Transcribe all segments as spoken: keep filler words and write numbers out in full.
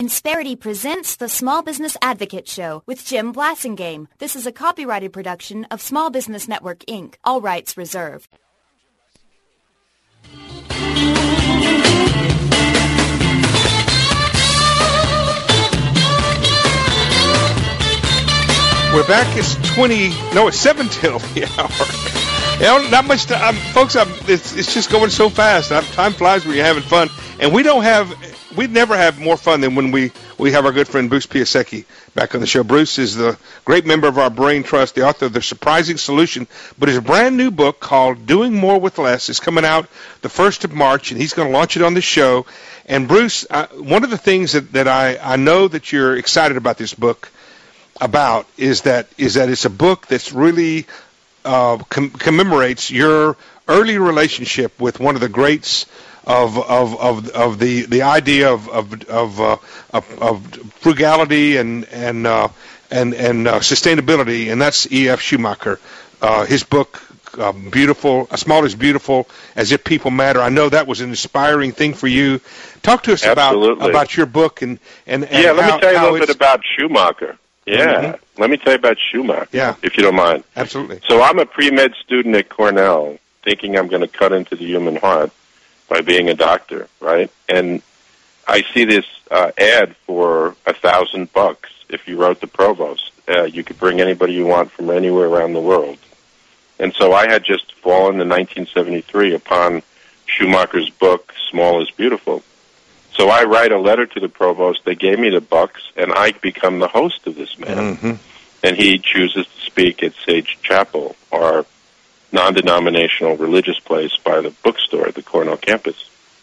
Insperity presents the Small Business Advocate Show with Jim Blasingame. This is a copyrighted production of Small Business Network, Incorporated. All rights reserved. We're back. It's twenty. No, it's seven till the hour. You know, not much time, folks. I'm, it's, it's just going so fast. I'm, time flies when you're having fun, and we don't have. We never have more fun than when we, we have our good friend Bruce Piasecki back on the show. Bruce is the great member of our Brain Trust, the author of The Surprising Solution, but his brand new book called Doing More with Less is coming out the first of March, and he's going to launch it on the show. And Bruce, uh, one of the things that, that I, I know that you're excited about this book about is that is that it's a book that's really uh, com- commemorates your early relationship with one of the greats Of of of of the the idea of of of, uh, of, of frugality and and uh, and and uh, sustainability, and that's E F Schumacher. Uh, his book, uh, beautiful, as small is beautiful, as if people matter. I know that was an inspiring thing for you. Talk to us Absolutely. about about your book and and, and yeah. Let how, me tell you a little it's... bit about Schumacher. Yeah, mm-hmm. Let me tell you about Schumacher. Yeah, if you don't mind. Absolutely. So I'm a pre-med student at Cornell, thinking I'm going to cut into the human heart by being a doctor, right? And I see this uh, ad for a thousand bucks if you wrote the provost. Uh, you could bring anybody you want from anywhere around the world. And so I had just fallen in nineteen seventy-three upon Schumacher's book, Small is Beautiful. So I write a letter to the provost. They gave me the bucks, and I become the host of this man. Mm-hmm. And he chooses to speak at Sage Chapel, our non-denominational religious place by the bookstore at the Cornell campus.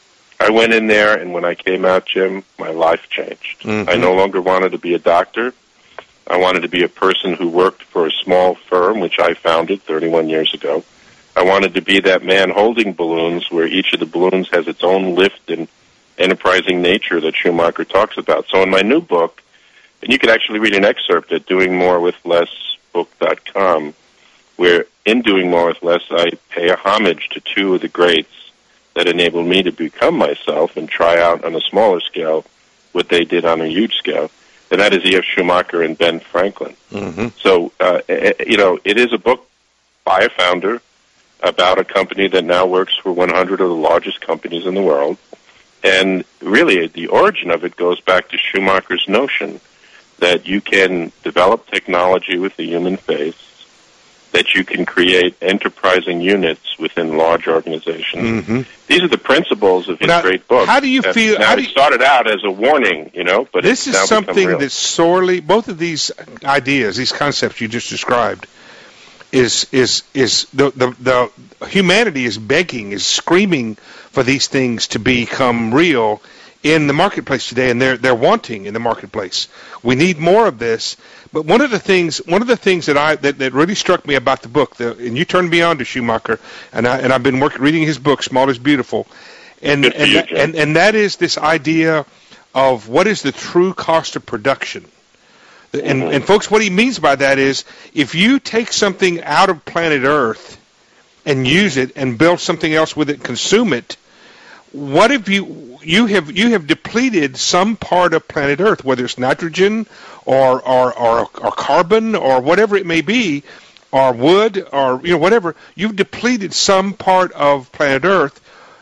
I went in there, and when I came out, Jim, my life changed. Mm-hmm. I no longer wanted to be a doctor. I wanted to be a person who worked for a small firm, which I founded thirty-one years ago. I wanted to be that man holding balloons where each of the balloons has its own lift and enterprising nature that Schumacher talks about. So in my new book, and you can actually read an excerpt at doing more with less book dot com, where in Doing More with Less, I pay a homage to two of the greats that enabled me to become myself and try out on a smaller scale what they did on a huge scale, and that is E F Schumacher and Ben Franklin. Mm-hmm. So, uh, you know, it is a book by a founder about a company that now works for one hundred of the largest companies in the world, and really the origin of it goes back to Schumacher's notion that you can develop technology with the human face, that you can create enterprising units within large organizations. Mm-hmm. These are the principles of his now, great book. How do you and feel? Now, how do it you, started out as a warning, you know, but this it's is now something real. that's sorely. Both of these ideas, these concepts you just described, is is is the the, the humanity is begging, is screaming for these things to become real in the marketplace today, and they're they're wanting in the marketplace. We need more of this. But one of the things, one of the things that I that, that really struck me about the book, the, and you turned me on to Schumacher, and I and I've been working reading his book, Small is Beautiful, and and, you, that, and and that is this idea of what is the true cost of production. And mm-hmm. and folks, what he means by that is if you take something out of planet Earth and use it and build something else with it, consume it, what if you you have you have depleted some part of planet Earth, whether it's nitrogen or or, or or carbon or whatever it may be, or wood or you know whatever, you've depleted some part of planet Earth.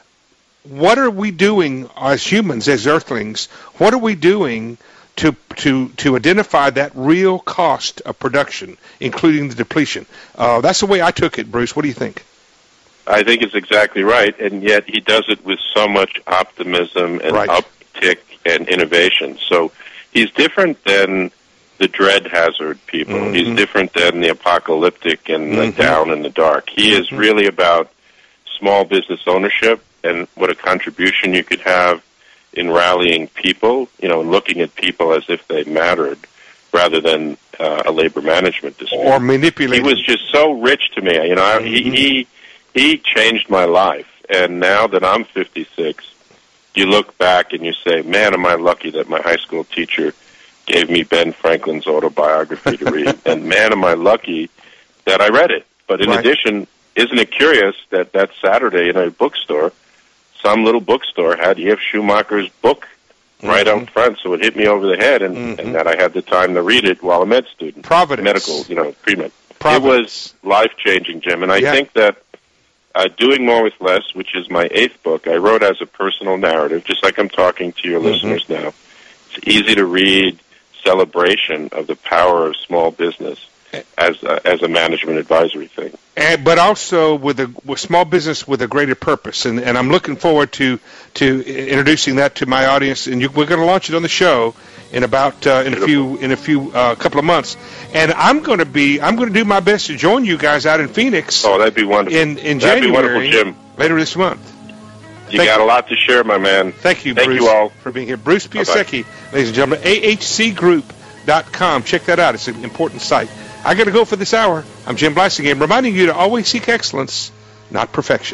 What are we doing as humans, as Earthlings? What are we doing to to to identify that real cost of production, including the depletion? Uh, that's the way I took it, Bruce. What do you think? I think it's exactly right, and yet he does it with so much optimism and right. uptick and innovation. So he's different than the dread hazard people. Mm-hmm. He's different than the apocalyptic and the mm-hmm. down in the dark. He mm-hmm. is really about small business ownership and what a contribution you could have in rallying people, you know, and looking at people as if they mattered rather than uh, a labor management dispute. Or manipulating. He was just so rich to me. You know, mm-hmm. he... he He changed my life, and now that I'm fifty-six, you look back and you say, man, am I lucky that my high school teacher gave me Ben Franklin's autobiography to read, and man, am I lucky that I read it. But in right. addition, isn't it curious that that Saturday in a bookstore, some little bookstore had E F Schumacher's book right Mm-hmm. out front, so it hit me over the head, and, Mm-hmm. and that I had the time to read it while a med student. Providence. Medical, you know, pre-med. Providence. It was life-changing, Jim, and I Yeah. think that uh, Doing More with Less, which is my eighth book, I wrote as a personal narrative, just like I'm talking to your Mm-hmm. listeners now. It's easy to read celebration of the power of small business as a, as a management advisory thing. And, but also with a with small business with a greater purpose, and, and I'm looking forward to to introducing that to my audience. And you, we're going to launch it on the show in about uh, in a few in a few uh, couple of months. And I'm going to be I'm going to do my best to join you guys out in Phoenix. Oh, that'd be wonderful. In in that'd January, be wonderful, Jim. Later this month. You Thank got you. a lot to share, my man. Thank you, Thank Bruce, you all for being here. Bruce Bye-bye. Piasecki, ladies and gentlemen, A H C group dot com. Check that out. It's an important site. I got to go for this hour. I'm Jim Blasingame, reminding you to always seek excellence, not perfection.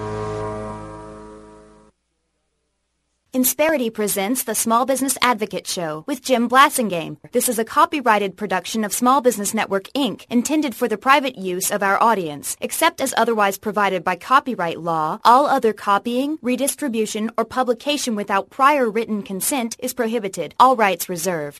Insperity presents the Small Business Advocate Show with Jim Blasingame. This is a copyrighted production of Small Business Network, Incorporated, intended for the private use of our audience. Except as otherwise provided by copyright law, all other copying, redistribution, or publication without prior written consent is prohibited. All rights reserved.